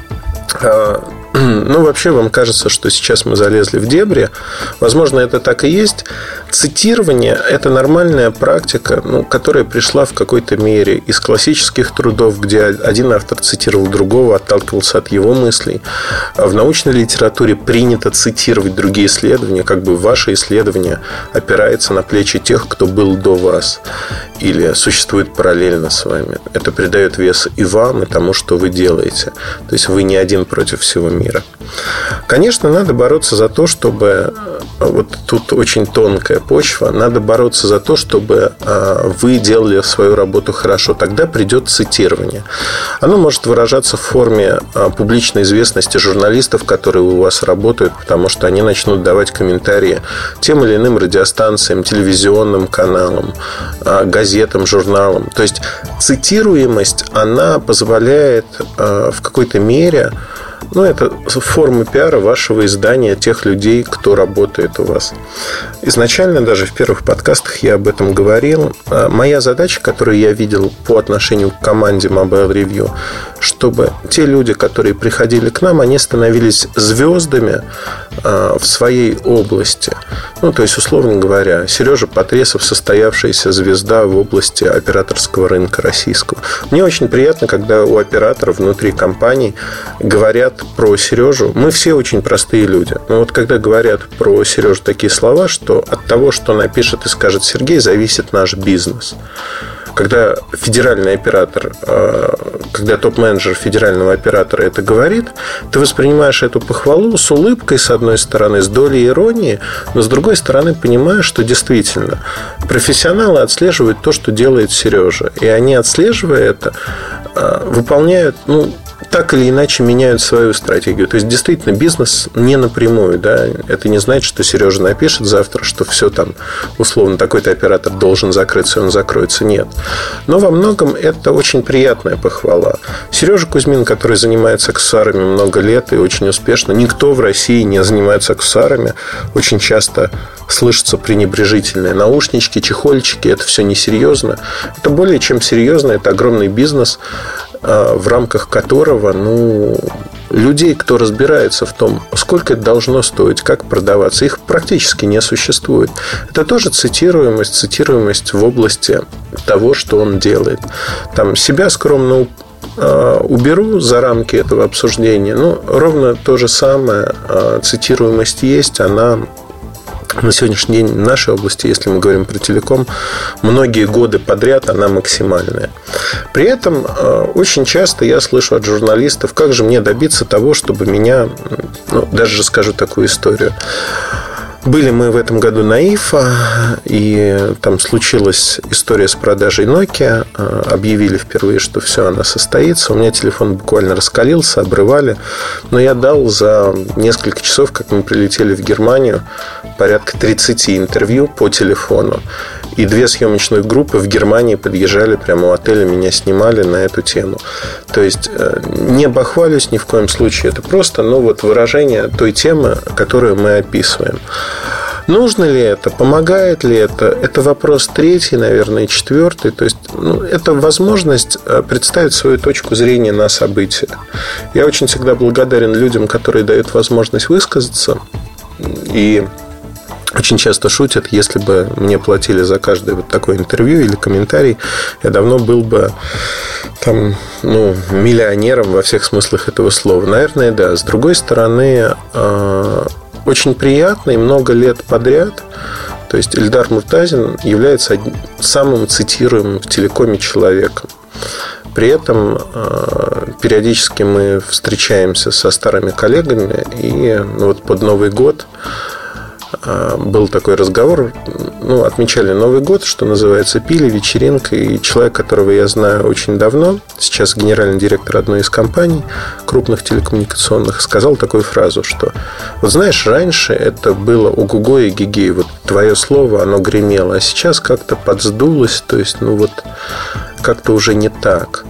Вообще, вам кажется, что сейчас мы залезли в дебри. Возможно, это так и есть. Цитирование – это нормальная практика, которая пришла в какой-то мере из классических трудов, где один автор цитировал другого, отталкивался от его мыслей. А в научной литературе принято цитировать другие исследования, как бы ваше исследование опирается на плечи тех, кто был до вас или существует параллельно с вами. Это придает вес и вам, и тому, что вы делаете. То есть, вы не один против всего мира. Конечно, надо бороться за то, чтобы... Вот тут очень тонкая почва. Надо бороться за то, чтобы вы делали свою работу хорошо. Тогда придет цитирование. Оно может выражаться в форме публичной известности журналистов, которые у вас работают, потому что они начнут давать комментарии тем или иным радиостанциям, телевизионным каналам, газетам, журналам. То есть цитируемость, она позволяет в какой-то мере... это форма пиара вашего издания, тех людей, кто работает у вас. Изначально, даже в первых подкастах я об этом говорил. Моя задача, которую я видел по отношению к команде Mobile Review, чтобы те люди, которые приходили к нам, они становились звездами в своей области. То есть, условно говоря, Сережа Потресов, состоявшаяся звезда в области операторского рынка российского. Мне очень приятно, когда у операторов внутри компаний говорят про Сережу. Мы все очень простые люди. Но когда говорят про Сережу такие слова, что от того, что напишет и скажет Сергей, зависит наш бизнес. Когда федеральный оператор, когда топ-менеджер федерального оператора это говорит, ты воспринимаешь эту похвалу с улыбкой, с одной стороны, с долей иронии, но с другой стороны понимаешь, что действительно профессионалы отслеживают то, что делает Сережа. И они, отслеживая это, выполняют, так или иначе меняют свою стратегию. То есть, действительно, бизнес не напрямую. Да? Это не значит, что Сережа напишет завтра, что все там, условно, такой-то оператор должен закрыться, и он закроется. Нет. Но во многом это очень приятная похвала. Сережа Кузьмин, который занимается аксессуарами много лет и очень успешно, никто в России не занимается аксессуарами. Очень часто слышатся пренебрежительные наушнички, чехольчики. Это все несерьезно. Это более чем серьезно. Это огромный бизнес, в рамках которого, людей, кто разбирается в том, сколько это должно стоить, как продаваться, их практически не существует. Это тоже цитируемость в области того, что он делает. Себя скромно уберу за рамки этого обсуждения. Ровно то же самое. Цитируемость есть, она... На сегодняшний день в нашей области, если мы говорим про телеком, многие годы подряд она максимальная. При этом очень часто я слышу от журналистов, как же мне добиться того, чтобы меня... даже скажу такую историю. Были мы в этом году на IFA, и там случилась история с продажей Nokia. Объявили впервые, что все, она состоится. У меня телефон буквально раскалился, обрывали. Но я дал за несколько часов, как мы прилетели в Германию, порядка 30 интервью по телефону. И 2 съемочных группы в Германии подъезжали прямо у отеля, меня снимали на эту тему. То есть, не бахвалюсь ни в коем случае. Это просто выражение той темы, которую мы описываем. Нужно ли это? Помогает ли это? Это вопрос 3, наверное, 4. То есть, это возможность представить свою точку зрения на события. Я очень всегда благодарен людям, которые дают возможность высказаться. И очень часто шутят, если бы мне платили за каждое такое интервью или комментарий, я давно был бы миллионером во всех смыслах этого слова. Наверное, да. С другой стороны, очень приятно и много лет подряд. То есть Эльдар Муртазин является самым цитируемым в телекоме человеком. При этом периодически мы встречаемся со старыми коллегами, и под Новый год был такой разговор. отмечали Новый год, что называется, пили, вечеринка. И человек, которого я знаю очень давно, сейчас генеральный директор одной из компаний крупных телекоммуникационных, сказал такую фразу, что вот знаешь, раньше это было ого-го и гигей, вот твое слово, оно гремело, а сейчас как-то подсдулось, то есть, как-то уже не так.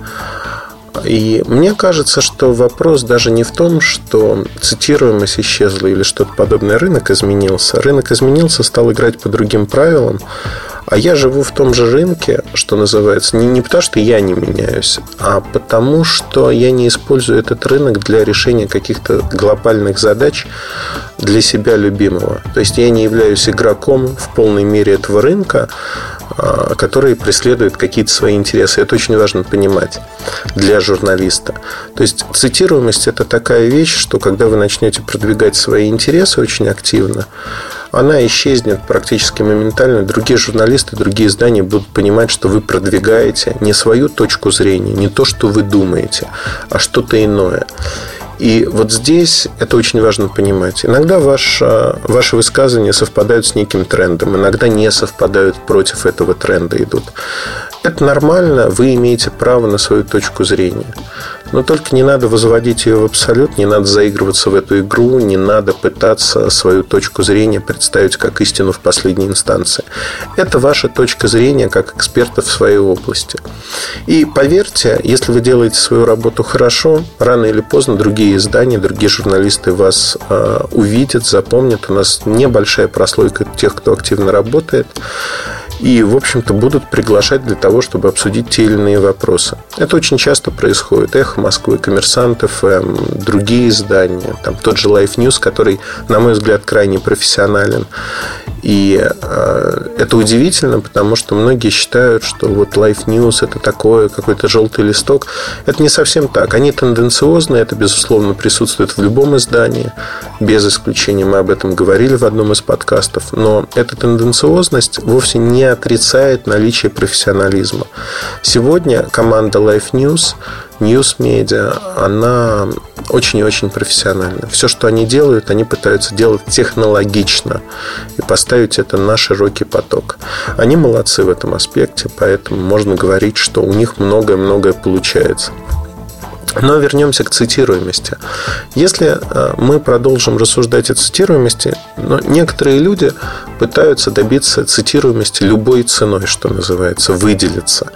И мне кажется, что вопрос даже не в том, что цитируемость исчезла или что-то подобное. Рынок изменился. Рынок изменился, стал играть по другим правилам. А я живу в том же рынке, что называется, не потому, что я не меняюсь, а потому, что я не использую этот рынок для решения каких-то глобальных задач для себя любимого. То есть я не являюсь игроком в полной мере этого рынка, который преследует какие-то свои интересы. Это очень важно понимать для журналиста. То есть цитируемость – это такая вещь, что когда вы начнете продвигать свои интересы очень активно, она исчезнет практически моментально. Другие журналисты, другие издания будут понимать, что вы продвигаете не свою точку зрения, не то, что вы думаете, а что-то иное. И вот здесь это очень важно понимать. Иногда ваши высказывания совпадают с неким трендом, иногда не совпадают, против этого тренда идут. Это нормально, вы имеете право на свою точку зрения. Но только не надо возводить ее в абсолют, не надо заигрываться в эту игру, не надо пытаться свою точку зрения представить как истину в последней инстанции. Это ваша точка зрения как эксперта в своей области. И поверьте, если вы делаете свою работу хорошо, рано или поздно другие издания, другие журналисты вас увидят, запомнят. У нас небольшая прослойка тех, кто активно работает. И, в общем-то, будут приглашать для того, чтобы обсудить те или иные вопросы. Это очень часто происходит. «Эхо Москвы», «Коммерсант ФМ», другие издания. Там тот же Life News, который, на мой взгляд, крайне профессионален. И это удивительно, потому что многие считают, что вот Life News – это такое, какой-то желтый листок. Это не совсем так. Они тенденциозны, это, безусловно, присутствует в любом издании. Без исключения, мы об этом говорили в одном из подкастов. Но эта тенденциозность вовсе не отрицает наличие профессионализма. Сегодня команда Life News, News Media, она очень и очень профессиональна. Все, что они делают, они пытаются делать технологично и поставить это на широкий поток. Они молодцы в этом аспекте, поэтому можно говорить, что у них многое-многое получается. Но вернемся к цитируемости. Если мы продолжим рассуждать о цитируемости, некоторые люди пытаются добиться цитируемости любой ценой, что называется, выделиться.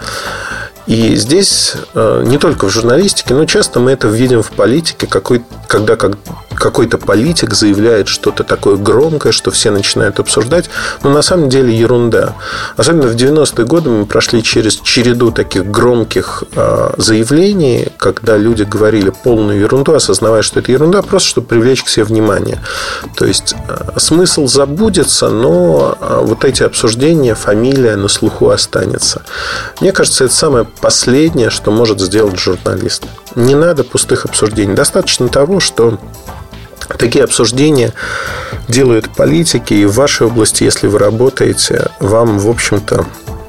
И здесь не только в журналистике, но часто мы это видим в политике, когда какой-то политик заявляет что-то такое громкое, что все начинают обсуждать, но на самом деле ерунда. Особенно в 90-е годы мы прошли через череду таких громких заявлений, когда люди говорили полную ерунду, осознавая, что это ерунда, просто чтобы привлечь к себе внимание. То есть смысл забудется, но вот эти обсуждения, фамилия на слуху останется. Мне кажется, это самое последнее, что может сделать журналист. Не надо пустых обсуждений. Достаточно того, что такие обсуждения делают политики, и в вашей области, если вы работаете, вам, в общем-то,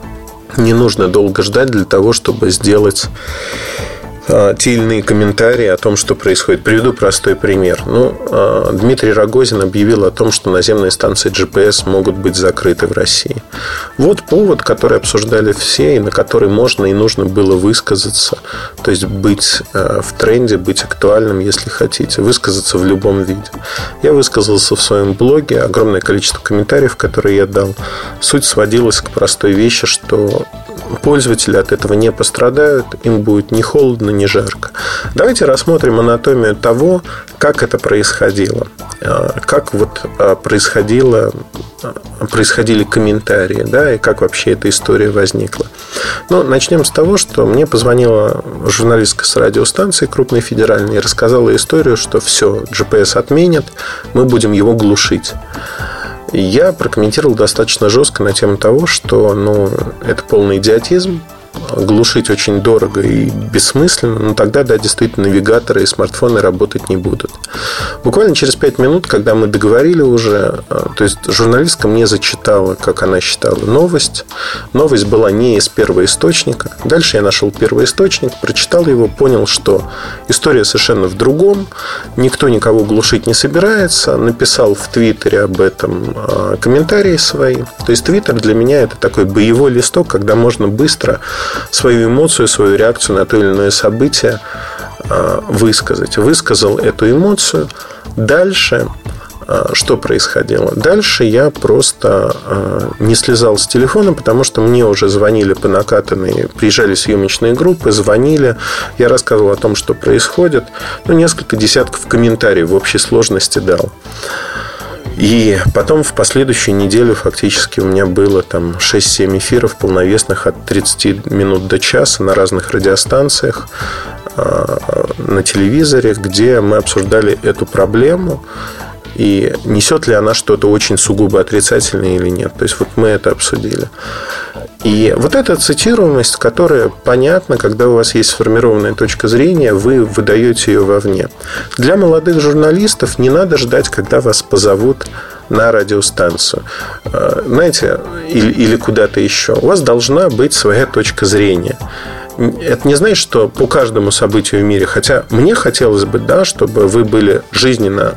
не нужно долго ждать для того, чтобы сделать те или иные комментарии о том, что происходит. Приведу простой пример. Дмитрий Рогозин объявил о том, что наземные станции GPS могут быть закрыты в России. Вот повод, который обсуждали все, и на который можно и нужно было высказаться. То есть быть в тренде, быть актуальным, если хотите. Высказаться в любом виде. Я высказался в своем блоге. Огромное количество комментариев, которые я дал. Суть сводилась к простой вещи, что пользователи от этого не пострадают, им будет ни холодно, ни жарко. Давайте рассмотрим анатомию того, как это происходило. Как происходили комментарии, да, и как вообще эта история возникла. Начнем с того, что мне позвонила журналистка с радиостанции крупной федеральной и рассказала историю, что все, GPS отменят, мы будем его глушить. Я прокомментировал достаточно жестко на тему того, что это полный идиотизм. глушить очень дорого и бессмысленно, но тогда, да, действительно, навигаторы и смартфоны работать не будут. Буквально через 5 минут, когда мы договорили уже, то есть журналистка мне зачитала, как она считала, новость. Новость была не из первоисточника. Дальше я нашел первоисточник, прочитал его, понял, что история совершенно в другом, никто никого глушить не собирается, написал в Твиттере об этом комментарии свои. То есть Твиттер для меня это такой боевой листок, когда можно быстро свою эмоцию, свою реакцию на то или иное событие высказать. Высказал эту эмоцию. Дальше что происходило? Дальше я просто не слезал с телефона, потому что мне уже звонили по накатанной, приезжали съемочные группы, звонили, я рассказывал о том, что происходит. Несколько десятков комментариев в общей сложности дал. И потом в последующую неделю фактически у меня было там 6-7 эфиров полновесных от 30 минут до часа на разных радиостанциях, на телевизоре, где мы обсуждали эту проблему и несет ли она что-то очень сугубо отрицательное или нет. То есть вот мы это обсудили. И вот эта цитируемость, которая понятна, когда у вас есть сформированная точка зрения, вы выдаете ее вовне. Для молодых журналистов не надо ждать, когда вас позовут на радиостанцию, знаете, или куда-то еще. У вас должна быть своя точка зрения. Это не значит, что по каждому событию в мире, хотя мне хотелось бы, да, чтобы вы были жизненно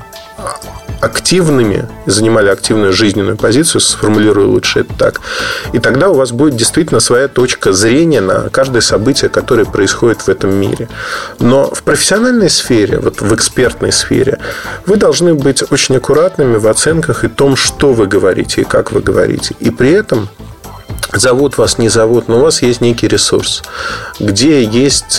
активными, занимали активную жизненную позицию, сформулирую лучше это так. И тогда у вас будет действительно своя точка зрения на каждое событие, которое происходит в этом мире. Но в профессиональной сфере, вот в экспертной сфере, вы должны быть очень аккуратными в оценках и том, что вы говорите и как вы говорите. И при этом зовут вас, не зовут, но у вас есть некий ресурс, где есть...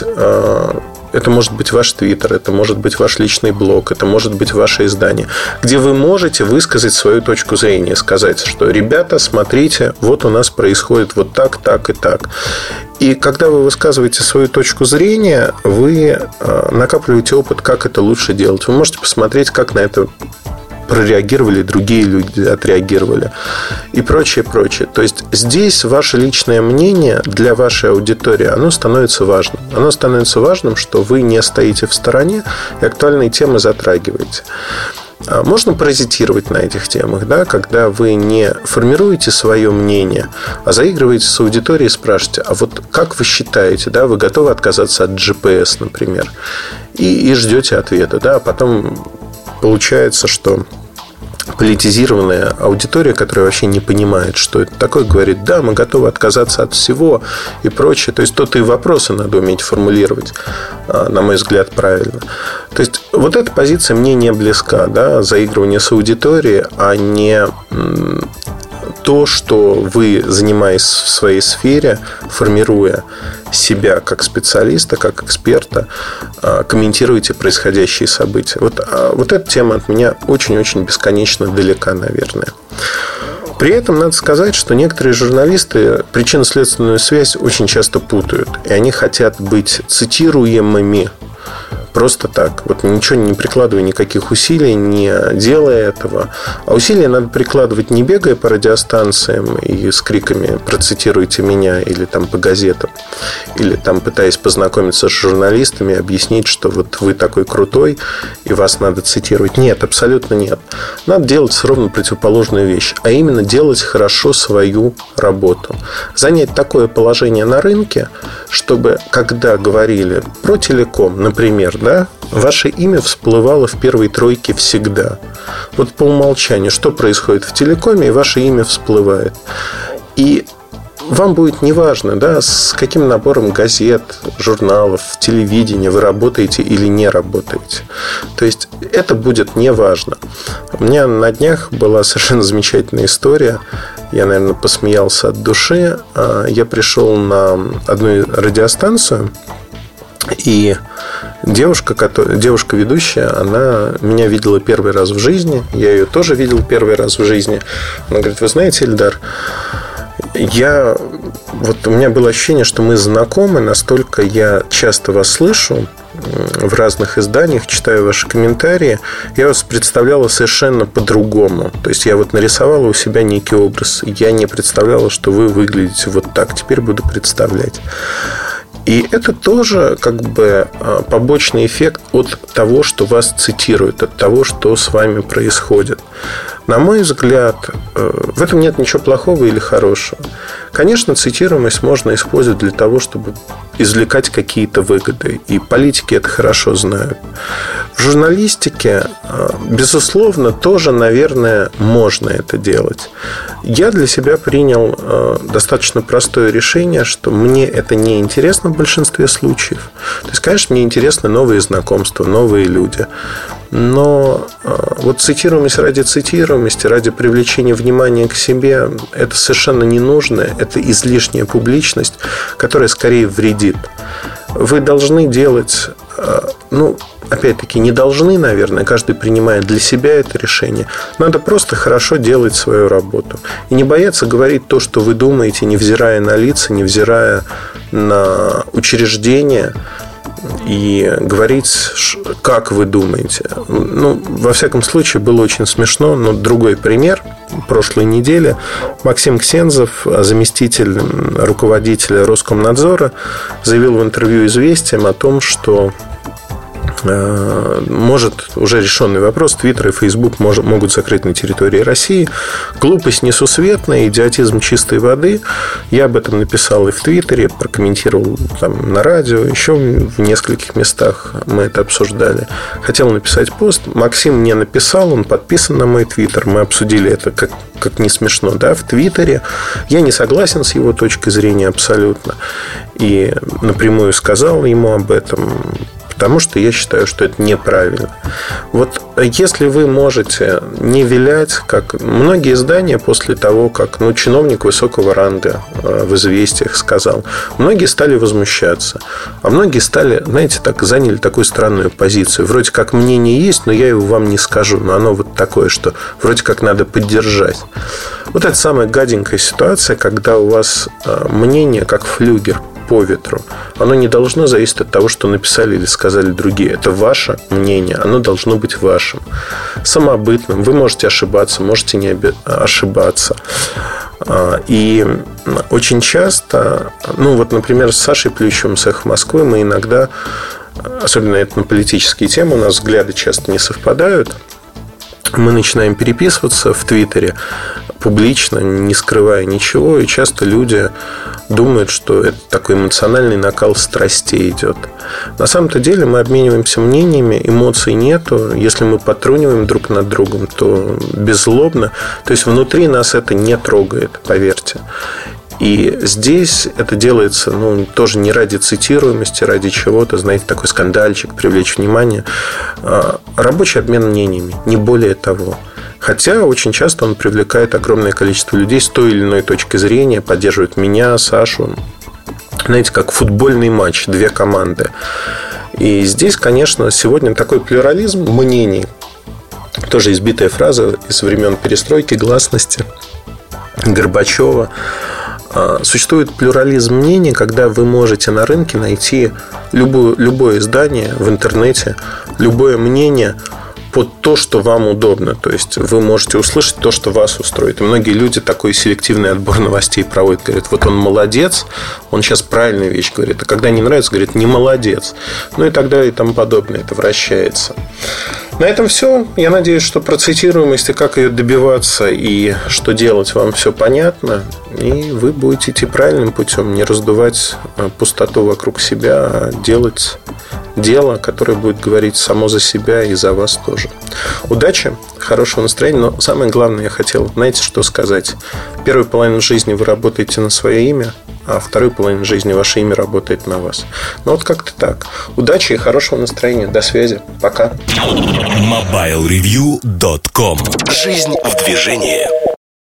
Это может быть ваш Твиттер, это может быть ваш личный блог, это может быть ваше издание, где вы можете высказать свою точку зрения, сказать, что, ребята, смотрите, вот у нас происходит вот так, так и так. И когда вы высказываете свою точку зрения, вы накапливаете опыт, как это лучше делать. Вы можете посмотреть, как на это прореагировали, другие люди отреагировали и прочее, прочее. То есть здесь ваше личное мнение для вашей аудитории, оно становится важным. Оно становится важным, что вы не стоите в стороне и актуальные темы затрагиваете. Можно паразитировать на этих темах, да, когда вы не формируете свое мнение, а заигрываете с аудиторией и спрашиваете, а вот как вы считаете, да, вы готовы отказаться от GPS, например, и ждете ответа, да, а потом получается, что политизированная аудитория, которая вообще не понимает, что это такое, говорит, да, мы готовы отказаться от всего и прочее. То есть, то-то и вопросы надо уметь формулировать, на мой взгляд, правильно. То есть, вот эта позиция мне не близка, да, заигрывание с аудиторией, а не то, что вы, занимаясь в своей сфере, формируя себя как специалиста, как эксперта, комментируете происходящие события. Вот эта тема от меня очень-очень бесконечно далека, наверное. При этом надо сказать, что некоторые журналисты причинно-следственную связь очень часто путают. И они хотят быть цитируемыми просто так. Вот ничего не прикладывая никаких усилий, не делая этого. А усилия надо прикладывать не бегая по радиостанциям и с криками «процитируйте меня» или там по газетам, или там пытаясь познакомиться с журналистами, объяснить, что вот вы такой крутой и вас надо цитировать. Нет, абсолютно нет. Надо делать ровно противоположную вещь, а именно делать хорошо свою работу. Занять такое положение на рынке, чтобы, когда говорили про телеком, например, да, ваше имя всплывало в первой тройке всегда. Вот по умолчанию, что происходит в телекоме, и ваше имя всплывает. И вам будет неважно, да, с каким набором газет, журналов, телевидения вы работаете или не работаете. То есть это будет неважно. У меня на днях была совершенно замечательная история. Я, наверное, посмеялся от души. Я пришел на одну радиостанцию, и девушка-ведущая, она меня видела первый раз в жизни. Я ее тоже видел первый раз в жизни. Она говорит, вы знаете, Эльдар, у меня было ощущение, что мы знакомы, настолько я часто вас слышу в разных изданиях, читаю ваши комментарии, я вас представляла совершенно по-другому. То есть я вот нарисовала у себя некий образ. Я не представляла, что вы выглядите вот так. Теперь буду представлять. И это тоже как бы побочный эффект от того, что вас цитируют, от того, что с вами происходит. На мой взгляд, в этом нет ничего плохого или хорошего. Конечно, цитируемость можно использовать для того, чтобы извлекать какие-то выгоды. И политики это хорошо знают. В журналистике, безусловно, тоже, наверное, можно это делать. Я для себя принял достаточно простое решение, что мне это не интересно в большинстве случаев. То есть, конечно, мне интересны новые знакомства, новые люди. Но вот цитируемость ради цитируемости, ради привлечения внимания к себе, это совершенно не нужно. Это излишняя публичность, которая скорее вредит. Вы должны делать, опять-таки, не должны, наверное, каждый принимает для себя это решение. Надо просто хорошо делать свою работу. И не бояться говорить то, что вы думаете, невзирая на лица, невзирая на учреждения, и говорить, как вы думаете. Во всяком случае, было очень смешно. Но другой пример. Прошлой неделе Максим Ксензов, заместитель руководителя Роскомнадзора, заявил в интервью «Известиям» о том, что может, уже решенный вопрос, Твиттер и Фейсбук могут закрыть на территории России. Глупость несусветная, идиотизм чистой воды. Я об этом написал и в Твиттере, прокомментировал там на радио, еще в нескольких местах мы это обсуждали. Хотел написать пост. Максим мне написал, он подписан на мой Твиттер. Мы обсудили это как не смешно, да, в Твиттере. Я не согласен с его точкой зрения абсолютно. И напрямую сказал ему об этом, потому что я считаю, что это неправильно. Вот если вы можете не вилять, как многие издания после того, как чиновник высокого ранга в «Известиях» сказал, многие стали возмущаться. А многие стали, знаете, заняли такую странную позицию. Вроде как мнение есть, но я его вам не скажу. Но оно вот такое, что вроде как надо поддержать. Вот это самая гаденькая ситуация, когда у вас мнение как флюгер по ветру. Оно не должно зависеть от того, что написали или сказали другие. Это ваше мнение. Оно должно быть вашим. Самобытным. Вы можете ошибаться, можете не ошибаться. И очень часто, например, с Сашей Плющевым с «Эхо Москвы» мы иногда, особенно это на политические темы, у нас взгляды часто не совпадают. Мы начинаем переписываться в Твиттере публично, не скрывая ничего. И часто люди думают, что это такой эмоциональный накал страстей идет. На самом-то деле мы обмениваемся мнениями, эмоций нету. Если мы потруниваем друг над другом, то беззлобно. То есть внутри нас это не трогает, поверьте. И здесь это делается тоже не ради цитируемости, ради чего-то, знаете, такой скандальчик, привлечь внимание. Рабочий обмен мнениями, не более того. Хотя очень часто он привлекает огромное количество людей с той или иной точки зрения, поддерживает меня, Сашу. Знаете, как футбольный матч, две команды. И здесь, конечно, сегодня такой плюрализм мнений. Тоже избитая фраза из времен перестройки, гласности Горбачева. Существует плюрализм мнений, когда вы можете на рынке найти любое издание в интернете, любое мнение под то, что вам удобно. То есть вы можете услышать то, что вас устроит. И многие люди такой селективный отбор новостей проводят. Говорят, вот он молодец, он сейчас правильную вещь говорит. А когда не нравится, говорит, не молодец. И так далее и тому подобное. Это вращается. На этом все. Я надеюсь, что про цитируемость и как ее добиваться и что делать вам все понятно. И вы будете идти правильным путем. Не раздувать пустоту вокруг себя, а делать дело, которое будет говорить само за себя и за вас тоже. Удачи, хорошего настроения. Но самое главное, я хотел, знаете, что сказать? Первую половину жизни вы работаете на свое имя, а вторую половину жизни ваше имя работает на вас. Вот как-то так. Удачи и хорошего настроения. До связи. Пока. MobileReview.com. Жизнь в движении.